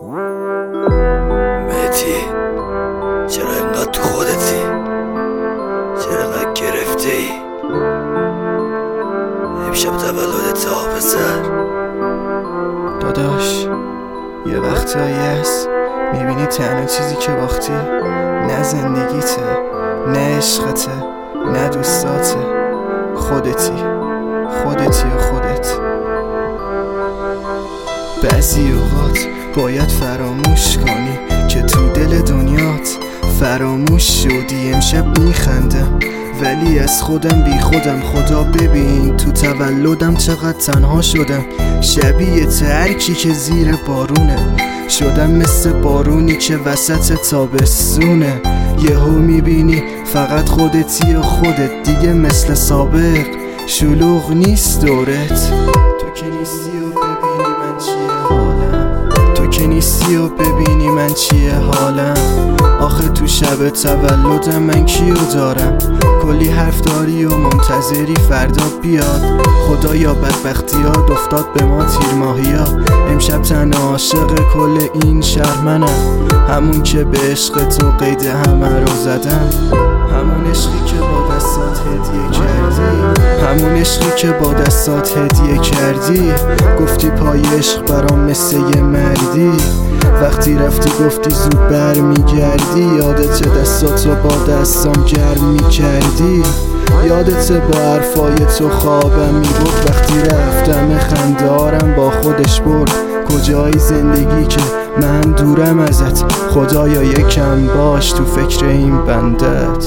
مهدی، چرا اینقدر تو خودتی؟ چرا اینقدر گرفته ای؟ امشب تولدت پسر. داداش، یه وقتایی هست میبینی تنها چیزی که باختی نه زندگیته، نه عشقته، نه دوستاته، خودتی و خودت. بعضی اوقات باید فراموش کنی که تو دل دنیات فراموش شدی. امشب میخندم ولی از خودم بی خودم. خدا ببین تو تولدم چقدر تنها شدم، شبیه ترکی که زیر بارونه. شدم مثل بارونی که وسط تابستونه. یهو میبینی فقط خودتی و خودت، دیگه مثل سابق شلوغ نیست دورت. تو که نیستی و ببینی من چیه حالم، تو که نیستی و ببینی من چیه حالم. آخه تو شب تولدم من کیو دارم؟ کلی حرف داری و منتظری فردا بیاد. خدایا بدبختیات افتاد به ما تیر ماهیا. امشب تنها عاشق کل این شهر منم، همون که به عشق تو قید همه رو زدم. همون عشقی که با دستات هدیه کردی، همون عشقی که با دستات هدیه کردی. گفتی پای عشق برام مثل یه مردی، وقتی رفتی گفتی زود برمیگردی. یادت دستاتو با دستام گرم میکردی، یادت با حرفای تو خوابم میبرد. وقتی رفتم خندارم با خودش برد. کجای زندگی که من دورم ازت؟ خدایا یکم باش تو فکر این بندت.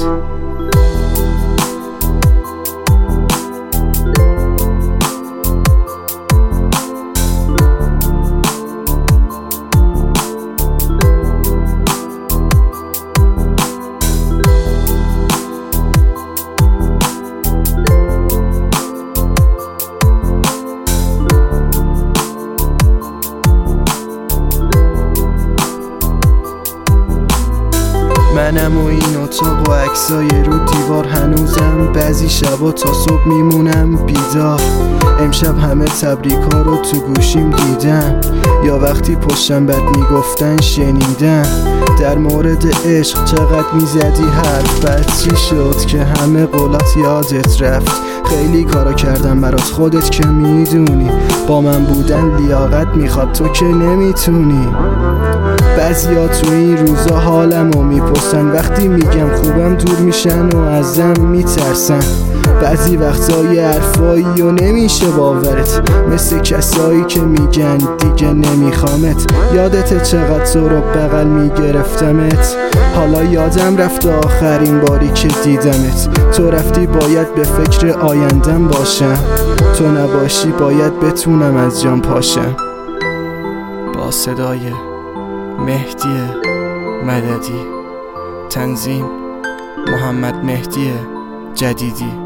منم و این اتاق و عکسای رو دیوار، هنوزم بعضی شبا تا صبح میمونم بیدار. امشب همه تبریکا رو تو گوشیم دیدم، یا وقتی پشتم بد میگفتن شنیدم. در مورد عشق چقدر میزدی حرف، بعد چی شد که همه قولات یادت رفت؟ خیلی کارا کردم برات خودت که میدونی، با من بودن لیاقت میخواد تو که نمیتونی. بعضیا تو این روزا حالمو میپرسن، وقتی میگم خوبم دور میشن و ازم میترسن. بعضی وقتای حرفایی و نمیشه باورت، مثل کسایی که میگن دیگه نمیخوامت. یادت چقدر تو رو بغل میگرفتمت؟ حالا یادم رفت آخرین باری که دیدمت. تو رفتی باید به فکر آیندم باشم، تو نباشی باید بتونم از جام پاشم. با صدای مهدی مددی، تنظیم محمد مهدی جدیدی.